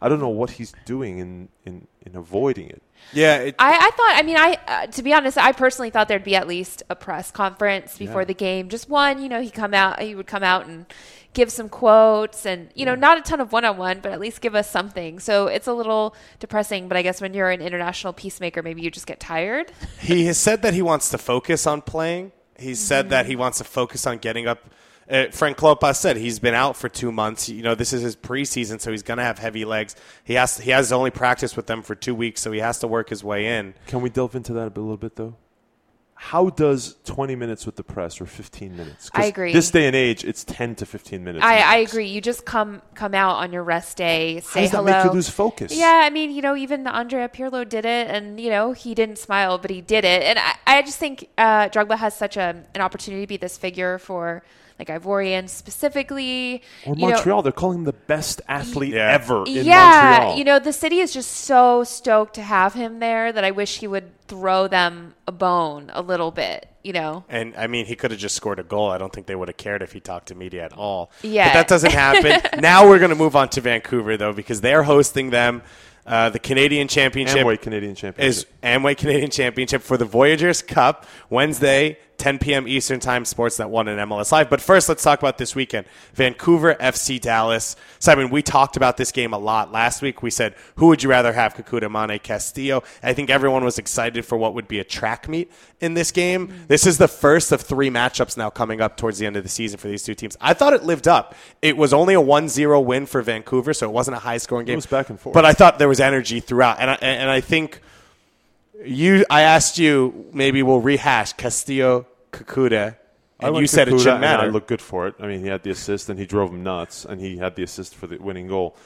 I don't know what he's doing in avoiding it. Yeah, I thought. To be honest, I personally thought there'd be at least a press conference before the game. Just one, he would come out and give some quotes, and not a ton of one-on-one, but at least give us something. So it's a little depressing. But I guess when you're an international peacemaker, maybe you just get tired. He has said that he wants to focus on playing. He's said that he wants to focus on getting up. Frank Klopas said he's been out for 2 months. This is his preseason, so he's going to have heavy legs. He has only practiced with them for 2 weeks, so he has to work his way in. Can we delve into that a little bit, though? How does 20 minutes with the press or 15 minutes? I agree. This day and age, it's 10 to 15 minutes. I agree. You just come out on your rest day, say How does that hello. make you lose focus? Yeah, even Andrea Pirlo did it, and he didn't smile, but he did it. And I just think Drogba has such an opportunity to be this figure for Ivorian specifically. Or Montreal, they're calling him the best athlete ever in Montreal. Montreal. The city is just so stoked to have him there that I wish he would throw them a bone a little bit, And, he could have just scored a goal. I don't think they would have cared if he talked to media at all. Yeah. But that doesn't happen. Now we're going to move on to Vancouver, though, because they're hosting them. The Canadian Championship Amway Canadian Championship is Amway Canadian Championship for the Voyageurs Cup, Wednesday, 10 p.m. Eastern Time, Sportsnet 1 and MLS Live. But first, let's talk about this weekend. Vancouver FC Dallas. Simon, we talked about this game a lot last week. We said, who would you rather have, Kakuta, Mane, Castillo? I think everyone was excited for what would be a track meet in this game. This is the first of 3 matchups now coming up towards the end of the season for these two teams. I thought it lived up. It was only a 1-0 win for Vancouver, so it wasn't a high-scoring game. It was back and forth. But I thought there was energy throughout. And I think I asked you, maybe we'll rehash Castillo, Kakuta, and you said it shouldn't matter. I looked good for it. He had the assist, and he drove him nuts, and he had the assist for the winning goal.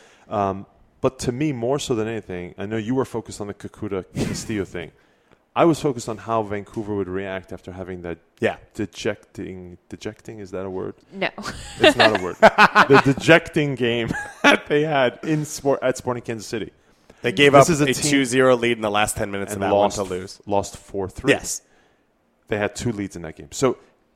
But to me, more so than anything, I know you were focused on the Kakuta-Castillo thing. I was focused on how Vancouver would react after having that dejecting, is that a word? No. It's not a word. The dejecting game that they had at Sporting Kansas City. They gave up a 2-0 lead in the last 10 minutes of that one to lose. Lost 4-3. Yes. They had 2 leads in that game. So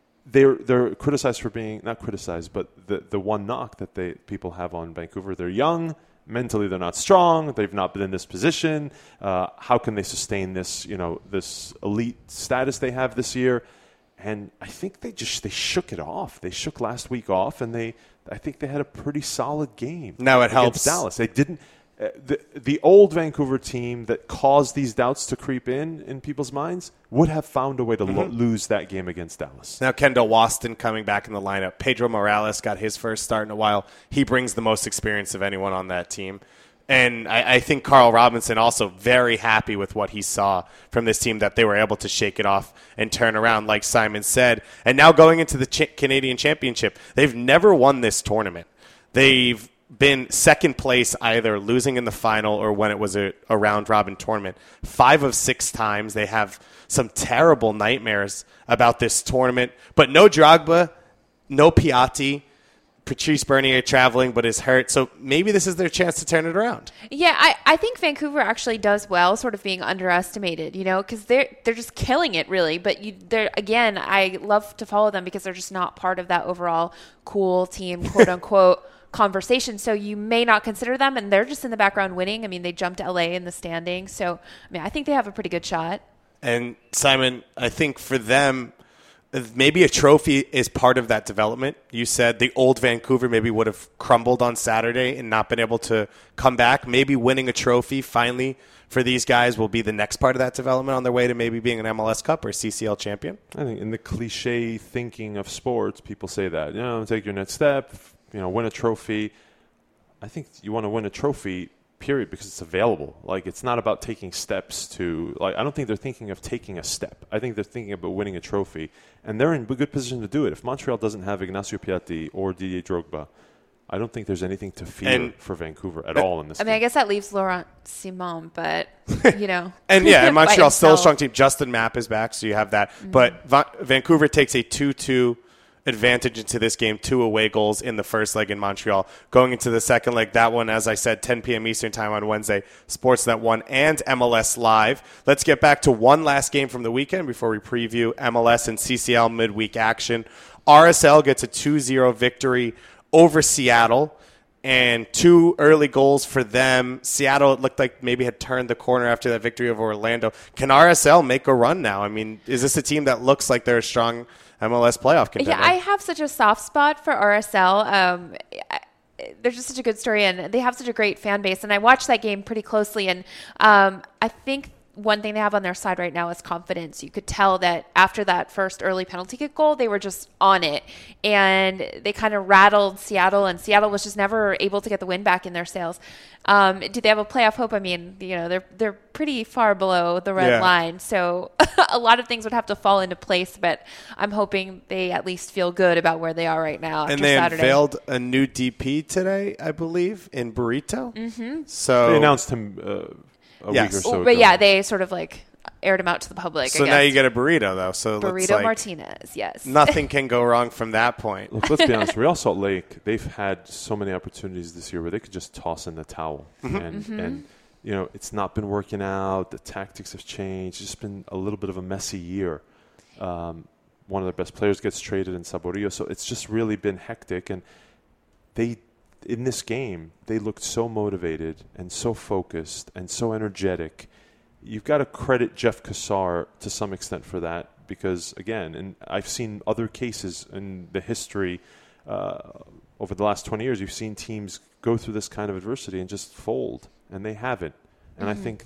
they're criticized for being, not criticized, but the one knock that people have on Vancouver, they're young, mentally they're not strong, they've not been in this position. How can they sustain this, this elite status they have this year? And I think they shook it off. They shook last week off, and I think they had a pretty solid game. Now it helps Dallas. They didn't. The old Vancouver team that caused these doubts to creep in people's minds would have found a way to lose that game against Dallas. Now Kendall Waston coming back in the lineup. Pedro Morales got his first start in a while. He brings the most experience of anyone on that team. And I think Carl Robinson also very happy with what he saw from this team, that they were able to shake it off and turn around, like Simon said. And now going into the Canadian Championship, they've never won this tournament. They've been second place, either losing in the final or when it was a round-robin tournament. 5 of 6 times. They have some terrible nightmares about this tournament. But no Drogba, no Piatti. Patrice Bernier traveling but is hurt. So maybe this is their chance to turn it around. Yeah, I think Vancouver actually does well sort of being underestimated, because they're just killing it, really. But again, I love to follow them because they're just not part of that overall cool team, quote-unquote, conversation. So you may not consider them, and they're just in the background winning. They jumped LA in the standings. So, I think they have a pretty good shot. And Simon, I think for them, maybe a trophy is part of that development. You said the old Vancouver maybe would have crumbled on Saturday and not been able to come back. Maybe winning a trophy finally for these guys will be the next part of that development on their way to maybe being an MLS Cup or CCL champion. I think in the cliche thinking of sports, people say that, take your next step, win a trophy. I think you want to win a trophy, period, because it's available. It's not about taking steps to, I don't think they're thinking of taking a step. I think they're thinking about winning a trophy, and they're in a good position to do it. If Montreal doesn't have Ignacio Piatti or Didier Drogba, I don't think there's anything to fear for Vancouver at all in this game. I guess that leaves Laurent Simon, but, And Montreal's still a strong team. Justin Mapp is back, so you have that. Mm-hmm. But Vancouver takes a 2-2 advantage into this game, 2 away goals in the first leg in Montreal. Going into the second leg, that one, as I said, 10 p.m. Eastern time on Wednesday, Sportsnet 1 and MLS Live. Let's get back to one last game from the weekend before we preview MLS and CCL midweek action. RSL gets a 2-0 victory over Seattle. and 2 early goals for them. Seattle, it looked like maybe had turned the corner after that victory over Orlando. Can RSL make a run now? I mean, is this a team that looks like they're a strong MLS playoff contender? Yeah, I have such a soft spot for RSL. They're just such a good story, and they have such a great fan base. And I watched that game pretty closely, and I think one thing they have on their side right now is confidence. You could tell that after that first early penalty kick goal, they were just on it, and they kind of rattled Seattle, and Seattle was just never able to get the win back in their sails. Do they have a playoff hope? I mean, they're pretty far below the red line, so a lot of things would have to fall into place, but I'm hoping they at least feel good about where they are right now after Saturday. And they unveiled a new DP today, I believe, in Burrito. Mm-hmm. So they announced him a week or so but ago. yeah, they sort of like aired him out to the public. So now you get a burrito, though. So Burrito Martinez, yes. Nothing can go wrong from that point. Look, let's be honest. Real Salt Lake, they've had so many opportunities this year where they could just toss in the towel. And it's not been working out. The tactics have changed. It's just been a little bit of a messy year. One of their best players gets traded in Saborio. So it's just really been hectic. And in this game, they looked so motivated and so focused and so energetic. You've got to credit Jeff Cassar to some extent for that because, again, and I've seen other cases in the history over the last 20 years, you've seen teams go through this kind of adversity and just fold, and they haven't. And I think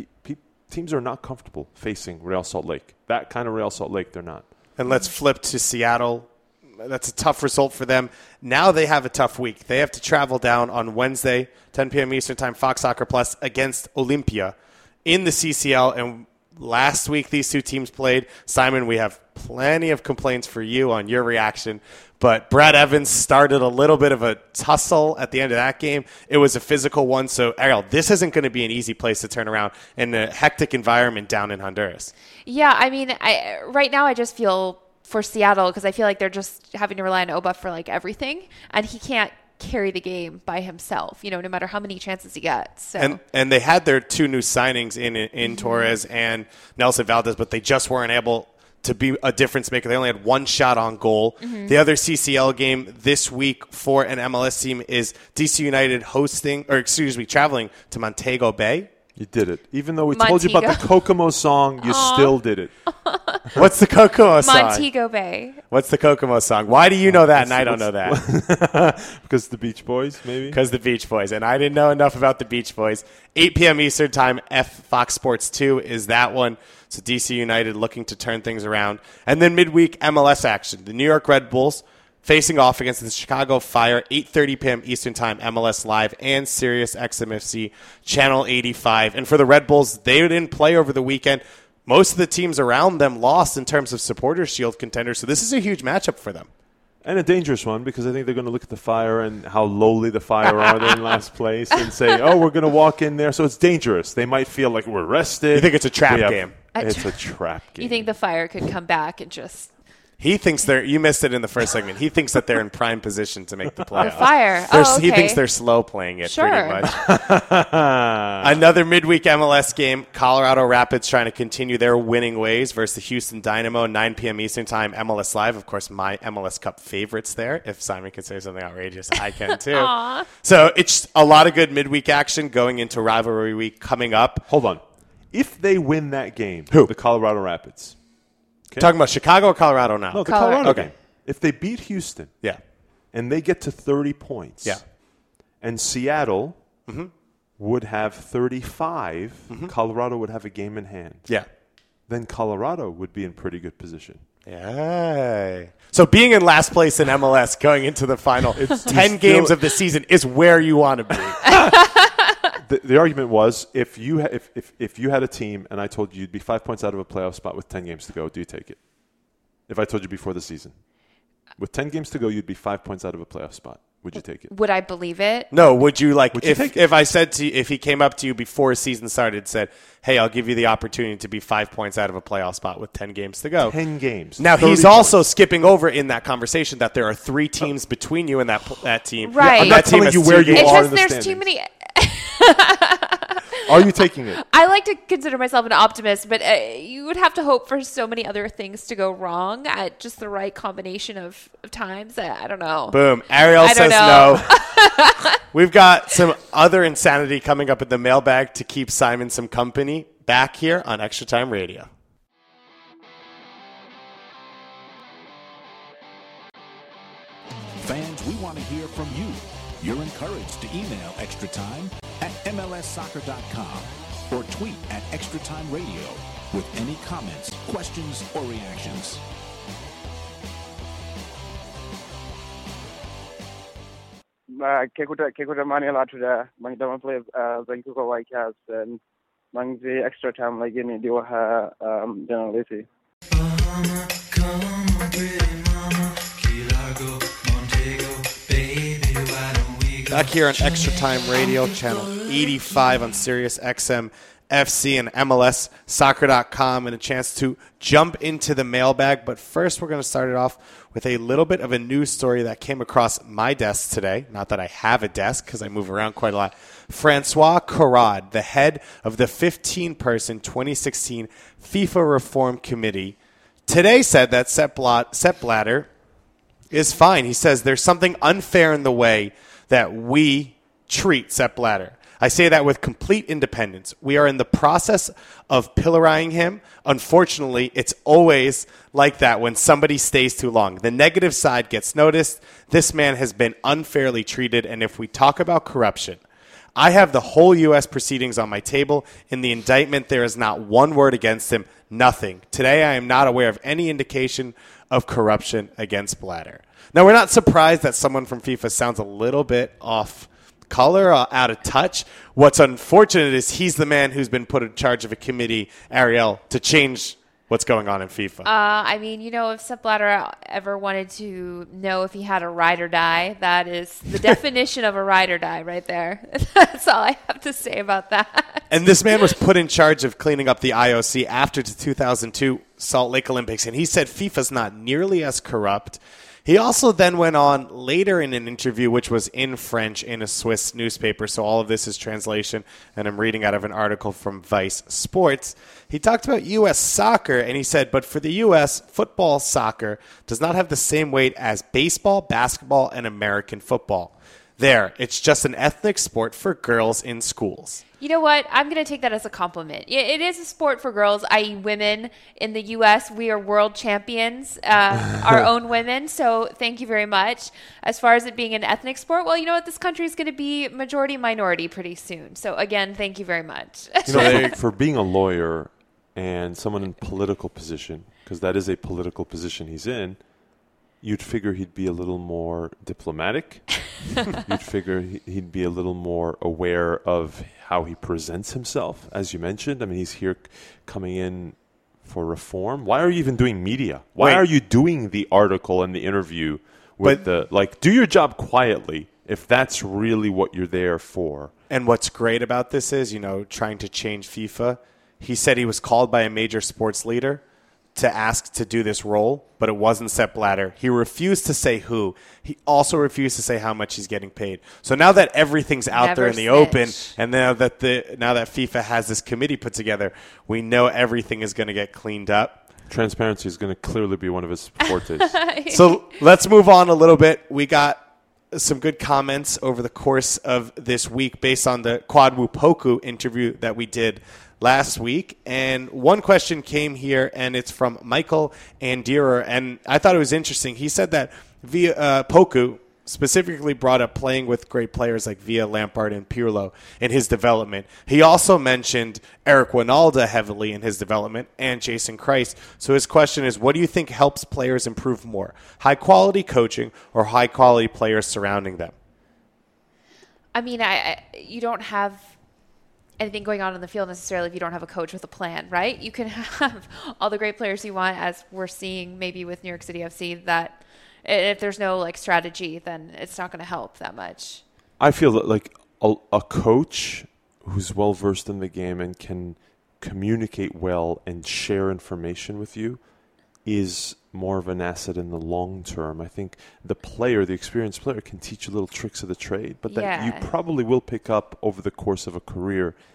teams are not comfortable facing Real Salt Lake. That kind of Real Salt Lake, they're not. And let's flip to Seattle. That's a tough result for them. Now they have a tough week. They have to travel down on Wednesday, 10 p.m. Eastern Time, Fox Soccer Plus, against Olympia in the CCL. And last week these two teams played. Simon, we have plenty of complaints for you on your reaction. But Brad Evans started a little bit of a tussle at the end of that game. It was a physical one. So, Ariel, this isn't going to be an easy place to turn around in a hectic environment down in Honduras. Yeah, I mean, right now I just feel for Seattle because I feel like they're just having to rely on Oba for like everything, and he can't carry the game by himself, no matter how many chances he gets. So. And they had their 2 new signings in Torres and Nelson Valdez, but they just weren't able to be a difference maker. They only had 1 shot on goal. Mm-hmm. The other CCL game this week for an MLS team is DC United traveling to Montego Bay. You did it. Even though we told you about the Kokomo song, you still did it. What's the Kokomo song? Montego Bay. What's the Kokomo song? Why do you know that and I don't know that? Because the Beach Boys, maybe? Because the Beach Boys. And I didn't know enough about the Beach Boys. 8 p.m. Eastern Time, Fox Sports 2 is that one. So DC United looking to turn things around. And then midweek MLS action. The New York Red Bulls facing off against the Chicago Fire, 8:30 p.m. Eastern Time, MLS Live, and Sirius XMFC, Channel 85. And for the Red Bulls, they didn't play over the weekend. Most of the teams around them lost in terms of Supporters' Shield contenders, so this is a huge matchup for them. And a dangerous one because I think they're going to look at the Fire and how lowly the Fire are. They're in last place and say, we're going to walk in there. So it's dangerous. They might feel like we're rested. You think it's a trap game? It's a trap game. You think the Fire could come back and just... He thinks you missed it in the first segment. He thinks that they're in prime position to make the playoffs. The Fire. Okay. He thinks they're slow playing it pretty much. Another midweek MLS game. Colorado Rapids trying to continue their winning ways versus the Houston Dynamo, 9 p.m. Eastern Time, MLS Live. Of course, my MLS Cup favorites there. If Simon can say something outrageous, I can too. So it's a lot of good midweek action going into rivalry week coming up. Hold on. If they win that game, who? The Colorado Rapids. Okay. Talking about Chicago or Colorado now? No, the Colorado game. If they beat Houston, and they get to 30 points, and Seattle would have 35, Colorado would have a game in hand. Yeah. Then Colorado would be in pretty good position. Yeah. So being in last place in MLS going into the final 10 games of the season is where you want to be. The argument was if you had a team and I told you you'd be 5 points out of a playoff spot with 10 games to go, do you take it? If I told you before the season, with 10 games to go, you'd be 5 points out of a playoff spot. Would you take it? Would I believe it? No. Would you if I said to you, if he came up to you before season started, said, "Hey, I'll give you the opportunity to be 5 points out of a playoff spot with 10 games to go." 10 games. Now he's also skipping over in that conversation that there are 3 teams between you and that team. Right. I'm not telling you where you are in the standings. There's too many. Are you taking it? I like to consider myself an optimist, but you would have to hope for so many other things to go wrong at just the right combination of times. I don't know. Boom. Ariel says no. We've got some other insanity coming up in the mailbag to keep Simon some company back here on Extra Time Radio. Fans, we want to hear from you. You're encouraged to email Extra Time at MLSsoccer.com or tweet at Extra Time Radio with any comments, questions, or reactions. Kekuta Mania Latuda, Mangdama play Vancouver Whitecaps, and Mangzi Extra Time like any do her generality. Back here on Extra Time Radio, channel 85 on Sirius XM FC and MLSsoccer.com, and a chance to jump into the mailbag. But first, we're going to start it off with a little bit of a news story that came across my desk today. Not that I have a desk, because I move around quite a lot. Francois Corrad, the head of the 15-person 2016 FIFA Reform Committee, today said that Sepp Blatter is fine. He says there's something unfair in the way that we treat Sepp Blatter. I say that with complete independence. We are in the process of pillorying him. Unfortunately, it's always like that when somebody stays too long. The negative side gets noticed. This man has been unfairly treated, and if we talk about corruption, I have the whole U.S. proceedings on my table. In the indictment, there is not one word against him, nothing. Today, I am not aware of any indication of corruption against Blatter. Now, we're not surprised that someone from FIFA sounds a little bit off color, out of touch. What's unfortunate is he's the man who's been put in charge of a committee, Ariel, to change what's going on in FIFA. I mean, if Sepp Blatter ever wanted to know if he had a ride or die, that is the definition of a ride or die right there. That's all I have to say about that. And this man was put in charge of cleaning up the IOC after the 2002 Salt Lake Olympics, and he said FIFA's not nearly as corrupt. He also then went on later in an interview, which was in French in a Swiss newspaper, so all of this is translation, and I'm reading out of an article from Vice Sports. He talked about U.S. soccer, and he said, but for the U.S., football soccer does not have the same weight as baseball, basketball, and American football. There, it's just an ethnic sport for girls in schools. You know what? I'm going to take that as a compliment. It is a sport for girls, i.e. women. In the U.S., we are world champions, our own women, so thank you very much. As far as it being an ethnic sport, well, you know what? This country is going to be majority-minority pretty soon. So, again, thank you very much. For being a lawyer and someone in political position, because that is a political position he's in, you'd figure he'd be a little more diplomatic. You'd figure he'd be a little more aware of how he presents himself, as you mentioned. I mean, he's here coming in for reform. Why are you even doing media? Why are you doing the article and the interview with do your job quietly if that's really what you're there for? And what's great about this is, trying to change FIFA, he said he was called by a major sports leader to ask to do this role, but it wasn't Sepp Blatter. He refused to say who. He also refused to say how much he's getting paid. So now that everything's out there in the open, and now that FIFA has this committee put together, we know everything is going to get cleaned up. Transparency is going to clearly be one of his fortes. So let's move on a little bit. We got some good comments over the course of this week based on the Kwadwo Poku interview that we did last week. And one question came here, and it's from Michael Andierer, and I thought it was interesting. He said that Poku specifically brought up playing with great players like Villa, Lampard, and Pirlo in his development. He also mentioned Eric Wijnaldum heavily in his development and Jason Kreis. So his question is, what do you think helps players improve more? High-quality coaching or high-quality players surrounding them? I mean, you don't have anything going on in the field necessarily if you don't have a coach with a plan, right? You can have all the great players you want, as we're seeing maybe with New York City FC, that if there's no strategy, then it's not going to help that much. I feel that a coach who's well versed in the game and can communicate well and share information with you is more of an asset in the long term. I think the experienced player, can teach you little tricks of the trade, but that you probably will pick up over the course of a career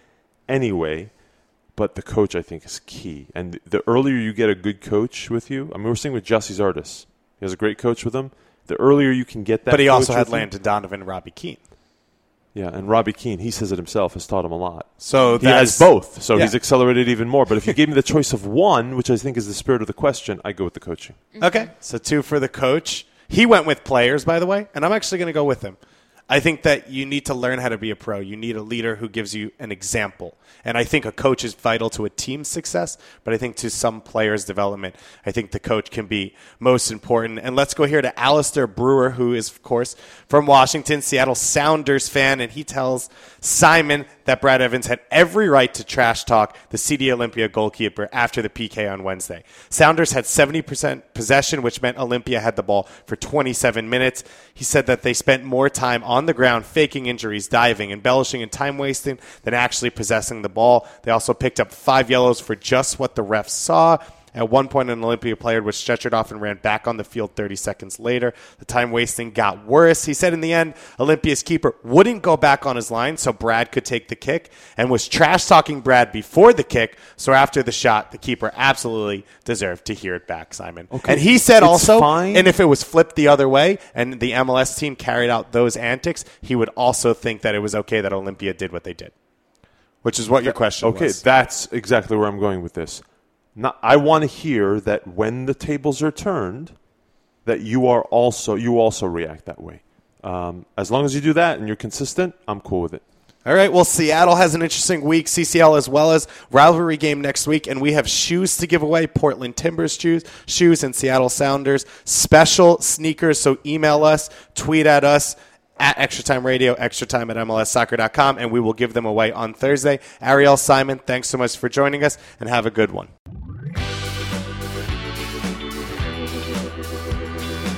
anyway. But the coach, I think, is key. And the earlier you get a good coach with you, I mean, we're seeing with Jesse Zardes. He has a great coach with him. The earlier you can get that But he coach also had with him- Landon Donovan and Robbie Keane. Yeah, and Robbie Keane, he says it himself, has taught him a lot. So he has that's- both, so yeah. he's accelerated even more. But if you gave me the choice of one, which I think is the spirit of the question, I go with the coaching. Okay, so 2 for the coach. He went with players, by the way, and I'm actually going to go with him. I think that you need to learn how to be a pro. You need a leader who gives you an example. And I think a coach is vital to a team's success, but I think to some players' development, I think the coach can be most important. And let's go here to Alistair Brewer, who is, of course, from Washington, Seattle Sounders fan, and he tells Simon that Brad Evans had every right to trash talk the CD Olympia goalkeeper after the PK on Wednesday. Sounders had 70% possession, which meant Olympia had the ball for 27 minutes. He said that they spent more time on the ground faking injuries, diving, embellishing, and time wasting than actually possessing the ball. They also picked up 5 yellows for just what the refs saw. At one point, an Olympia player was stretchered off and ran back on the field 30 seconds later. The time wasting got worse. He said in the end, Olympia's keeper wouldn't go back on his line so Brad could take the kick and was trash-talking Brad before the kick. So after the shot, the keeper absolutely deserved to hear it back, Simon. Okay. And he said It's also, fine. and if it was flipped the other way and the MLS team carried out those antics, he would also think that it was okay that Olympia did what they did, which is what your question was. Okay, that's exactly where I'm going with this. I want to hear that when the tables are turned, that you also react that way. As long as you do that and you're consistent, I'm cool with it. All right, well, Seattle has an interesting week, CCL as well as rivalry game next week, and we have shoes to give away, Portland Timbers shoes and Seattle Sounders special sneakers, so email us, tweet at us, at Extra Time Radio, extratime at MLSsoccer.com, and we will give them away on Thursday. Ariel, Simon, thanks so much for joining us, and have a good one.